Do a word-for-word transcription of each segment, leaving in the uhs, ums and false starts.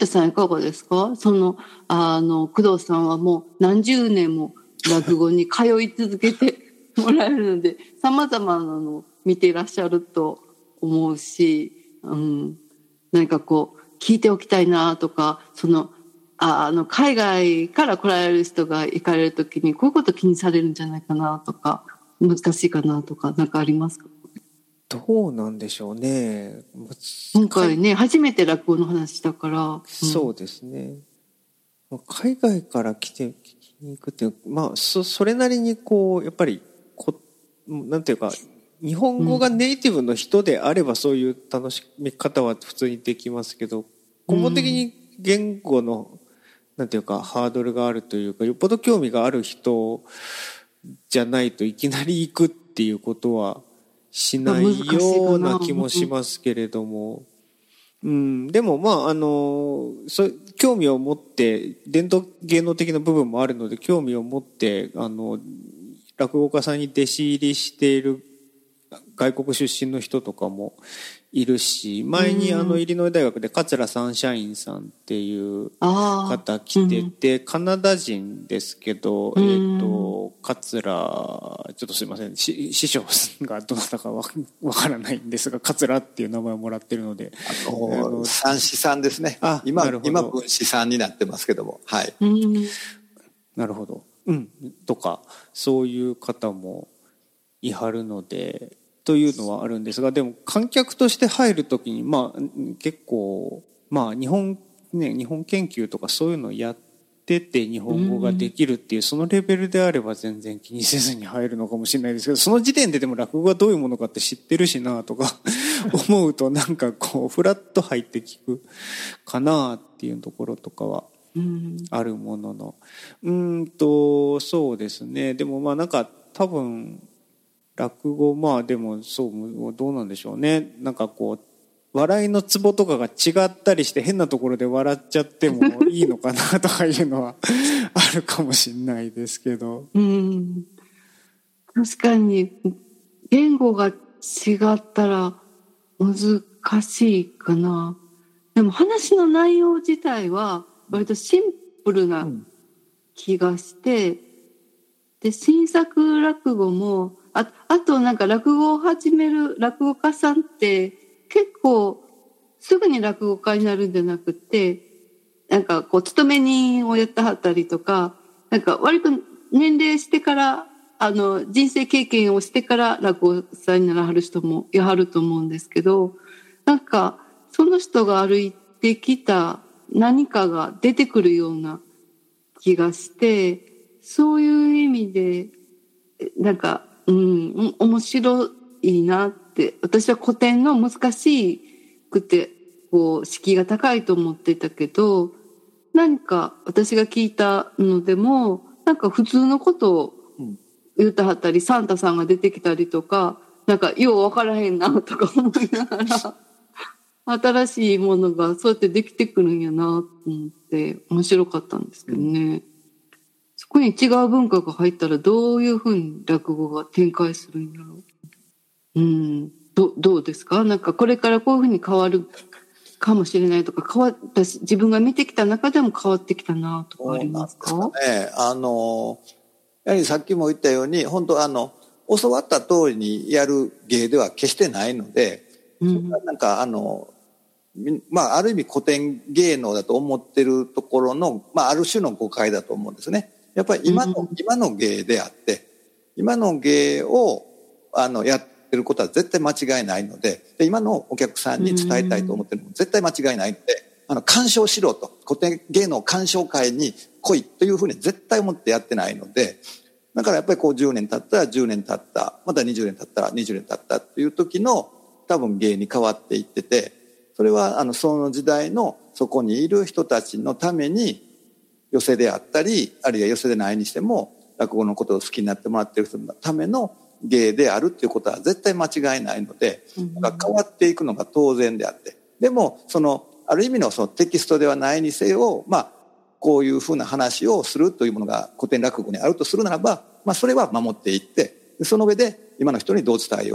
田さんいかがですか？そのあの工藤さんはもう何十年も落語に通い続けてもらえるのでさまざまなのを見ていらっしゃると思うし、うん、何かこう聞いておきたいなとか、そのああの海外から来られる人が行かれるときにこういうこと気にされるんじゃないかなとか、難しいかなとか何かありますか？ どうなんでしょうね。 今回ね初めて落語の話だから、うん、 そうですね。海外から来て聞きに行くっていう、まあ そ, それなりにこうやっぱりこなんていうか日本語がネイティブの人であればそういう楽しみ方は普通にできますけど、根本的に言語のなんていうかハードルがあるというか、よっぽど興味がある人じゃないといきなり行くっていうことはしないような気もしますけれども、うん、でもまああのそ興味を持って伝統芸能的な部分もあるので興味を持ってあの落語家さんに弟子入りしている外国出身の人とかもいるし、前にあの入野大学で桂サンシャインさんっていう方来てて、カナダ人ですけど、えっと桂ちょっとすいません師匠がどなたかわからないんですが、桂っていう名前をもらってるので、 あの三子さんですね。今今分子さんになってますけども、はい。 なるほど、うん、とかそういう方もいはるので。というのはあるんですが、でも観客として入るときに、まあ結構まあ日本ね日本研究とかそういうのをやってて日本語ができるっていう、そのレベルであれば全然気にせずに入るのかもしれないですけど、その時点ででも落語がどういうものかって知ってるしなとか思うとなんかこうフラッと入って聞くかなっていうところとかはあるものの、うーんとそうですね。でもまあなんか多分落語まあでもそうどうなんでしょうね。なんかこう笑いのツボとかが違ったりして変なところで笑っちゃってもいいのかなとかいうのはあるかもしれないですけど。 うん、確かに言語が違ったら難しいかな。でも話の内容自体は割とシンプルな気がして、うん、で新作落語もあ, あとなんか落語を始める落語家さんって結構すぐに落語家になるんじゃなくて、なんかこう勤め人をやってはったりとか、なんか割と年齢してからあの人生経験をしてから落語家にならはる人もやはると思うんですけど、なんかその人が歩いてきた何かが出てくるような気がして、そういう意味でなんかうん、面白いなって。私は古典の難しくてこう敷居が高いと思っていたけど、何か私が聞いたのでもなんか普通のことを言うたはったり、サンタさんが出てきたりとか、なんかよう分からへんなとか思いながら新しいものがそうやってできてくるんやなと思って面白かったんですけどね、うん、そこに違う文化が入ったらどういうふうに落語が展開するんだろう。うん、ど, どうですか？なんかこれからこういうふうに変わるかもしれないとか、変わったし自分が見てきた中でも変わってきたなとかありますか？ そうですかね。あのやはりさっきも言ったように本当あの教わった通りにやる芸では決してないので、うん、なんかあのまあある意味古典芸能だと思ってるところの、まあ、ある種の誤解だと思うんですね。やっぱり今の、うん、今の芸であって今の芸をあのやってることは絶対間違いないの で, で今のお客さんに伝えたいと思ってるのも絶対間違いないので、あの鑑賞しろと、古典芸能鑑賞会に来いというふうに絶対思ってやってないので、だからやっぱりこうじゅうねん経ったらじゅうねん経った、またにじゅうねん経ったらにじゅうねん経ったっていう時の多分芸に変わっていってて、それはあのその時代のそこにいる人たちのために寄席であったり、あるいは寄席でないにしても落語のことを好きになってもらっている人のための芸であるっていうことは絶対間違いないので、変わっていくのが当然であって、でもそのある意味のそのテキストではないにせよ、まあこういうふうな話をするというものが古典落語にあるとするならば、まあ、それは守っていって、その上で今の人にどう伝えようかと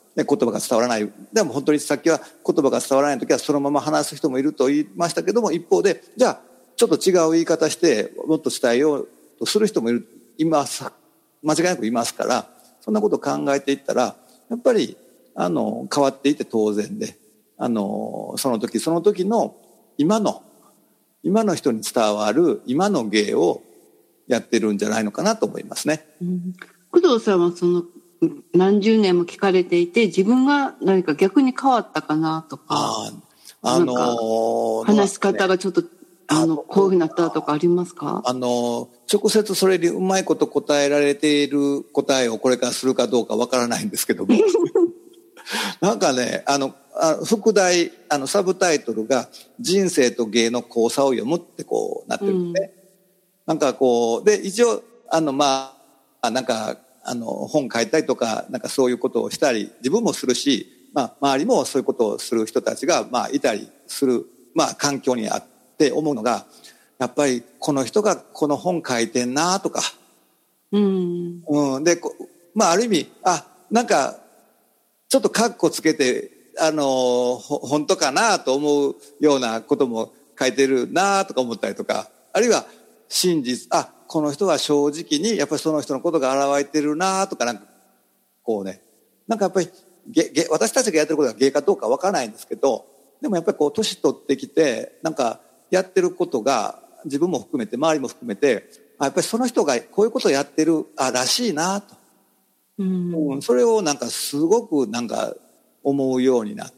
ね、言葉が伝わらない。でも本当にさっきは言葉が伝わらない時はそのまま話す人もいると言いましたけども、一方でじゃあちょっと違う言い方してもっと伝えようとする人もいる、います間違いなくいますから、そんなことを考えていったらやっぱりあの変わっていて当然で、あのその時その時の今の今の人に伝わる今の芸をやってるんじゃないのかなと思いますね。 うん、工藤さんはその何十年も聞かれていて、自分が何か逆に変わったかなとか、あ、あのー、話し方がちょっとあのこういうふうになったとかありますか？ あの直接それにうまいこと答えられている答えをこれからするかどうかわからないんですけどもなんかね、あのあ副題あのサブタイトルが人生と芸の交差を読むってこうなってるんで、ね、うん、なんかこうで一応あのまあなんかあの本書いたりとかなんかそういうことをしたり自分もするし、まあ、周りもそういうことをする人たちがまあいたりする、まあ、環境にあって思うのが、やっぱりこの人がこの本書いてんなとか、うんうん、でまあある意味あなんかちょっとカッコつけてあの本当かなと思うようなことも書いてるなとか思ったりとか、あるいは真実あこの人は正直にやっぱりその人のことが現れてるなとか、なんかこうね、なんかやっぱりげげ私たちがやってることが芸かどうかわからないんですけど、でもやっぱりこう年取ってきてなんかやってることが自分も含めて周りも含めてあやっぱりその人がこういうことをやってるあらしいなと、うんうん、それをなんかすごくなんか思うようになって、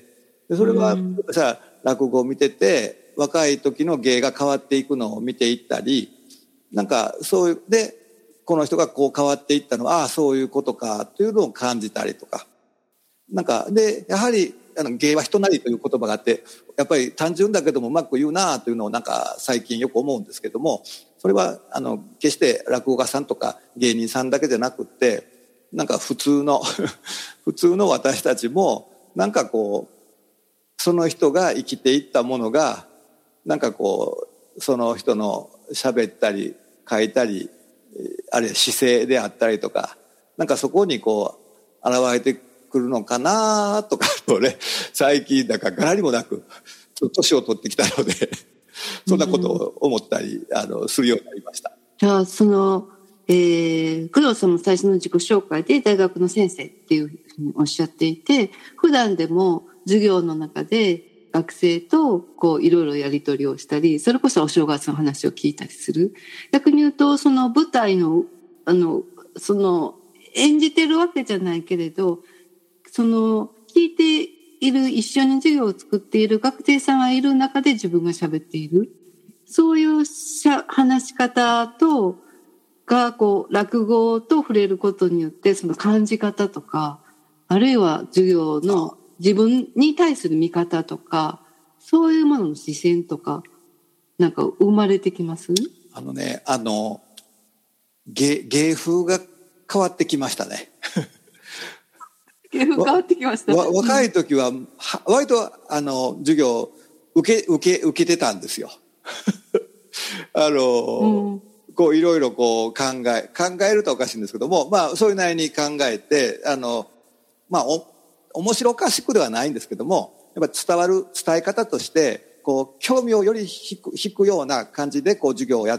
でそれはさ落語を見てて若い時の芸が変わっていくのを見ていったり、なんかそういうでこの人がこう変わっていったのはああそういうことかというのを感じたりとか、なんかでやはりあの芸は人なりという言葉があって、やっぱり単純だけどもうまく言うなというのをなんか最近よく思うんですけども、それはあの決して落語家さんとか芸人さんだけじゃなくって、なんか普通の普通の私たちもなんかこうその人が生きていったものがなんかこうその人の喋ったり書いたりあるいは姿勢であったりとか、なんかそこにこう現れてくるのかなとかとね、最近なんか柄にもなくちょっと年を取ってきたのでそんなことを思ったり、うん、あのするようになりました。 じゃあその、えー、工藤さんも最初の自己紹介で大学の先生っていうふうにおっしゃっていて、普段でも授業の中で学生とこういろいろやり取りをしたり、それこそお正月の話を聞いたりする。逆に言うとその舞台のあのその演じてるわけじゃないけれど、その聞いている一緒に授業を作っている学生さんがいる中で自分が喋っている、そういうしゃ話し方とがこう落語と触れることによってその感じ方とか、あるいは授業の自分に対する見方とか、そういうものの視線とかなんか生まれてきます？ あのね、あの芸、芸風が変わってきましたね。 芸風変わってきました、ね、 若い時は割とあの授業受け受け受けてたんですよ。あの、うん、こういろいろこう考え考えるとおかしいんですけども、まあそういうなりに考えて、あのまあお面白おかしくではないんですけども、やっぱ伝わる伝え方としてこう興味をより引く引くような感じでこう授業をやって、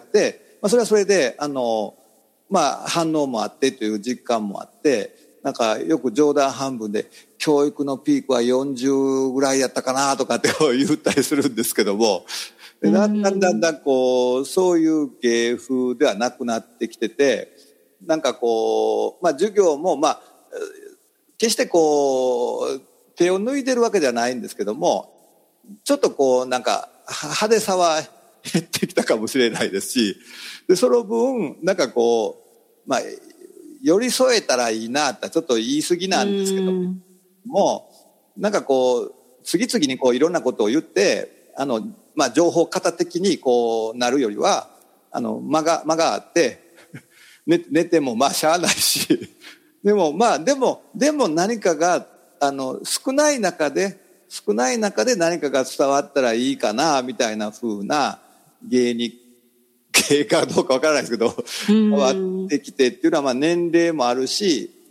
まあ、それはそれであのまあ反応もあってという実感もあって、なんかよく冗談半分で教育のピークはよんじゅうぐらいやったかなとかって言ったりするんですけども、だんだんだんだんこうそういう芸風ではなくなってきてて、なんかこうまあ授業もまあ決してこう手を抜いてるわけじゃないんですけども、ちょっとこうなんか派手さは減ってきたかもしれないですし、でその分なんかこうまあ寄り添えたらいいなってちょっと言い過ぎなんですけども、なんかこう次々にこういろんなことを言ってあの、まあ、情報型的にこうなるよりはあの間が間があって寝, 寝てもまあしゃあないしでもまあでもでも何かがあの少ない中で少ない中で何かが伝わったらいいかなみたいな風な芸に芸かどうかわからないですけど変わってきてっていうのはまあ年齢もあるし、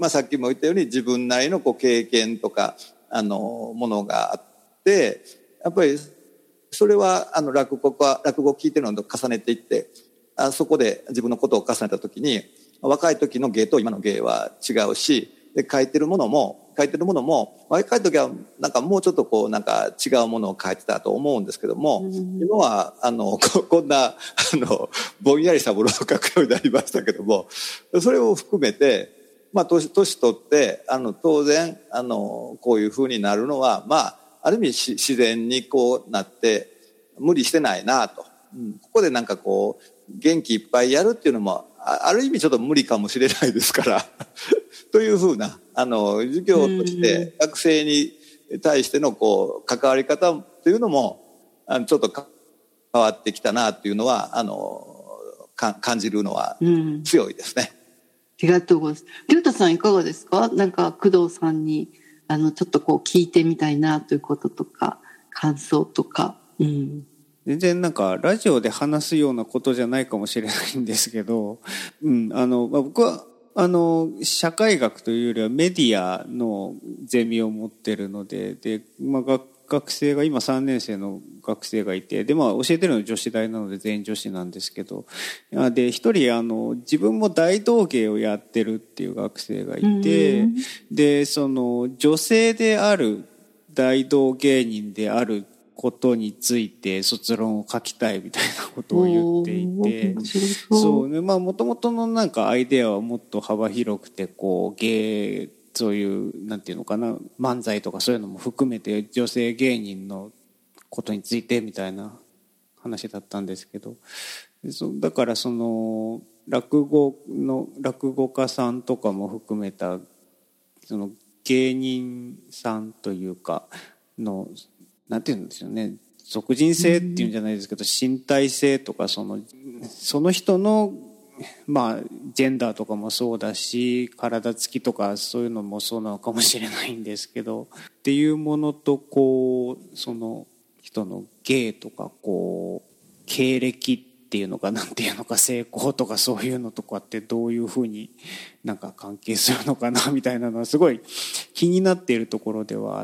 まあ、さっきも言ったように自分なりのこう経験とかあのものがあって、やっぱりそれはあの落語家落語を聞いてるのと重ねていって、あそこで自分のことを重ねた時に、若い時の芸と今の芸は違うし、で書いてるものも書いてるものも若い時はなんかもうちょっとこうなんか違うものを書いてたと思うんですけども、うん、今はあの こ, こんなあのぼんやりしたものを書くようになりましたけども、それを含めて、まあ、年年取ってあの当然あのこういうふうになるのは、まあ、ある意味自然にこうなって無理してないなと、うん、ここでなんかこう元気いっぱいやるっていうのもある意味ちょっと無理かもしれないですからというふうなあの授業として学生に対してのこう関わり方というのもあのちょっと変わってきたなっていうのはあのか感じるのは強いですね。 うん、ありがとうございます。龍太さんいかがですか？なんか工藤さんにあのちょっとこう聞いてみたいなということとか感想とか。うん、 全然なんかラジオで話すようなことじゃないかもしれないんですけど、うん、あの、まあ、僕はあの社会学というよりはメディアのゼミを持ってるので、で、まあ、学学生が今さんねん生の学生がいて、で、まあ、教えてるのは女子大なので全員女子なんですけど、で一人あの自分も大道芸をやってるっていう学生がいて、でその女性である大道芸人であることについて卒論を書きたいみたいなことを言っていて、そうね、まあ元々のなんかアイデアはもっと幅広くて、こう芸そういうなんていうのかな、漫才とかそういうのも含めて女性芸人のことについてみたいな話だったんですけど、だからその落語の落語家さんとかも含めたその芸人さんというかのなんていうんですよね、属人性っていうんじゃないですけど、身体性とかそのその人のまあジェンダーとかもそうだし、体つきとかそういうのもそうなのかもしれないんですけど、っていうものとこうその人の芸とかこう経歴っていうのかなんていうのか成功とかそういうのとかってどういうふうになんか関係するのかなみたいなのはすごい気になっているところではあって、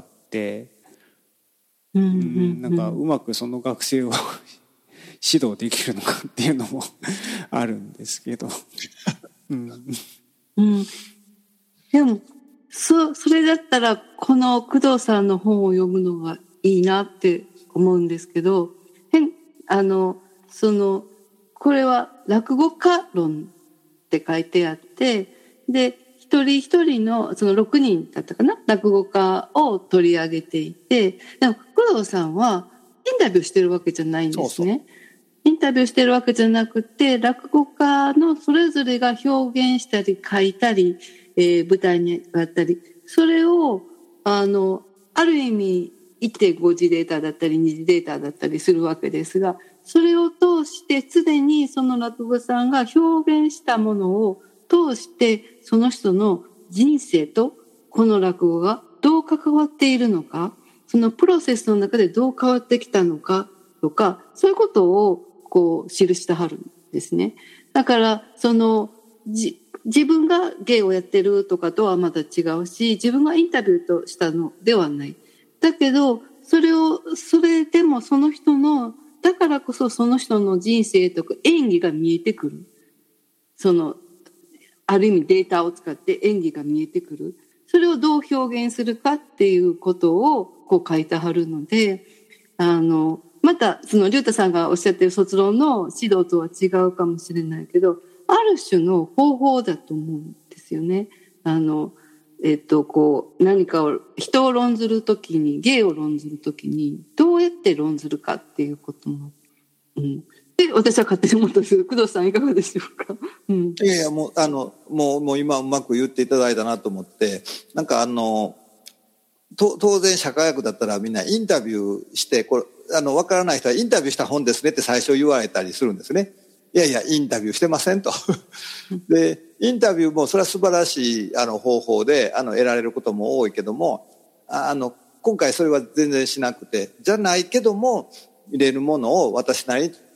うんうんうん、なんかうまくその学生を指導できるのかっていうのもあるんですけど、うんうん、でも そ, それだったらこの工藤さんの本を読むのがいいなって思うんですけど、変あのそのこれは落語家論って書いてあって、で一人一人のそのろくにんだったかな、落語家を取り上げていて、でも工藤さんはインタビューしてるわけじゃないんですね。そうそうインタビューしてるわけじゃなくて、落語家のそれぞれが表現したり書いたり、えー、舞台にあったり、それをあのある意味 いってんご 次データだったりに次データだったりするわけですが、それを通して常にその落語家さんが表現したものを通してその人の人生とこの落語がどう関わっているのか、そのプロセスの中でどう変わってきたのかとか、そういうことをこう記してはるんですね。だからそのじ自分が芸をやってるとかとはまた違うし、自分がインタビューとしたのではない。だけどそれをそれでもその人のだからこそその人の人生とか演技が見えてくる。そのある意味データを使って演技が見えてくる。それをどう表現するかっていうことをこう書いてはるので、あのまたその龍太さんがおっしゃってる卒論の指導とは違うかもしれないけど、ある種の方法だと思うんですよね。あのえっとこう何かを人を論ずるときに、芸を論ずるときにどうやって論ずるかっていうことも、うん、で私は勝手に思ったんですけど、工藤さんいかがでしょうか。うん、 いやいやもうあのもうもう今うまく言っていただいたなと思って、なんかあのと当然社会学だったらみんなインタビューしてこれあの分からない人はインタビューした本ですねって最初言われたりするんですね。いやいやインタビューしてませんとでインタビューもそれは素晴らしいあの方法であの得られることも多いけども、あの今回それは全然しなくて、じゃないけども入れるものを私なりに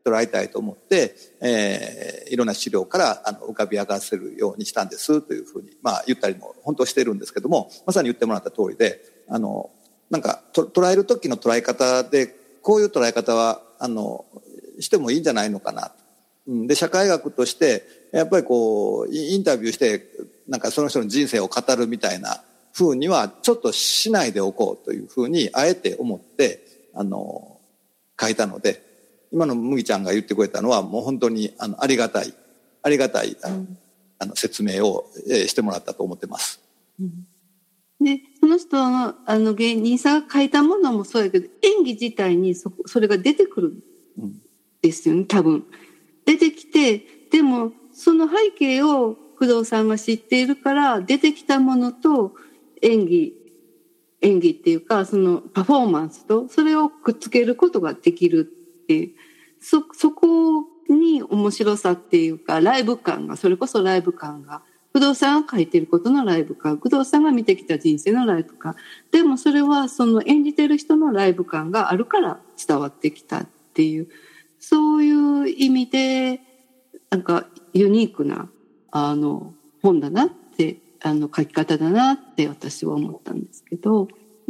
捉えたいと思って、えー、いろんな資料からあの浮かび上がせるようにしたんですというふうに、まあ、言ったりも本当してるんですけども、まさに言ってもらった通りで、あのなんかと捉える時の捉え方でこういう捉え方はあのしてもいいんじゃないのかな。で社会学としてやっぱりこうインタビューしてなんかその人の人生を語るみたいな風にはちょっとしないでおこうというふうにあえて思ってあの書いたので、今の麦ちゃんが言ってくれたのはもう本当にあのありがたいありがたいあの、うん、あの説明を、えー、してもらったと思ってます。 うん、でその人のあの芸人さんが書いたものもそうやけど演技自体に そ, それが出てくるんですよね、多分。出てきて、でもその背景を工藤さんが知っているから出てきたものと演技演技っていうかそのパフォーマンスとそれをくっつけることができるっていう、そそこに面白さっていうかライブ感が、それこそライブ感が工藤さんが書いてることのライブ感、工藤さんが見てきた人生のライブ感、でもそれはその演じてる人のライブ感があるから伝わってきたっていう、そういう意味でなんかユニークなあの本だなって、あの書き方だなって私は思ったんですけど、うん、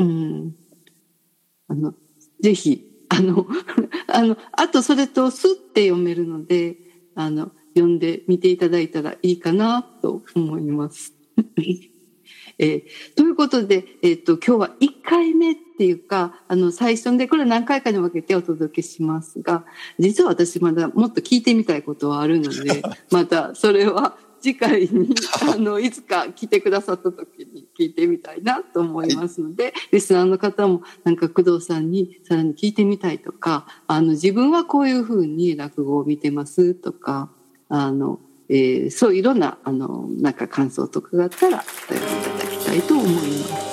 あのぜひあのあのあとそれとスッて読めるので、あの読んでみていただいたらいいかなと思います。えー、ということで、えー、と今日はいっかいめっていうかあの最初でこれ何回かに分けてお届けしますが、実は私まだもっと聞いてみたいことはあるのでまたそれは次回にあのいつか来てくださった時に聞いてみたいなと思いますので、はい、リスナーの方もなんか工藤さんにさらに聞いてみたいとか、あの自分はこういうふうに落語を見てますとか、あのえー、そういろんなあのなんか感想とかがあったらお便りいただきたいと思います。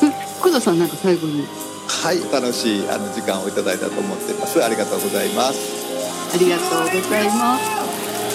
工藤さん、なんか最後に。 はい、楽しいあの時間をいただいたと思っています。ありがとうございます。 ありがとうございます。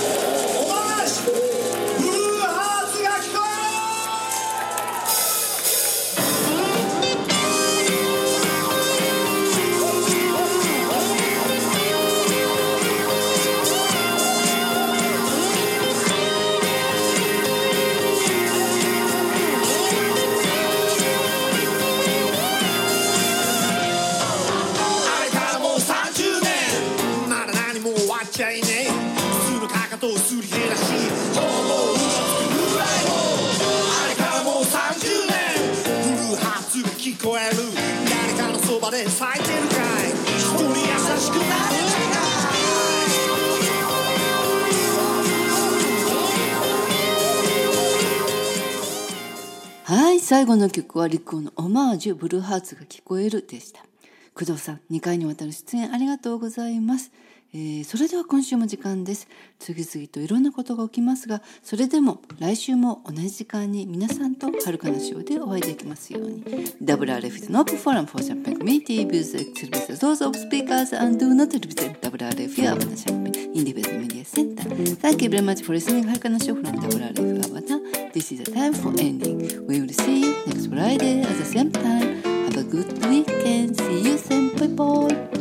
はい、最後の曲はリコのオマージュブルーハーツが聞こえるでした。工藤さん、にかいにわたる出演ありがとうございます。えー、それでは今週も時間です。次々といろんなことが起きますが、それでも来週も同じ時間に皆さんと遥かなショーでお会いできますように。ダブリューアールエフ is an open forum for Champagne community with exclusive those of speakers and do not represent ダブリューアールエフ や Havana Champagne Independent Media Center. Thank you very much for listening. 遥かなショー from ダブリューアールエフ Havana. This is the time for ending. We will see you next Friday at the same time. Have a good weekend. See you soon. Bye bye.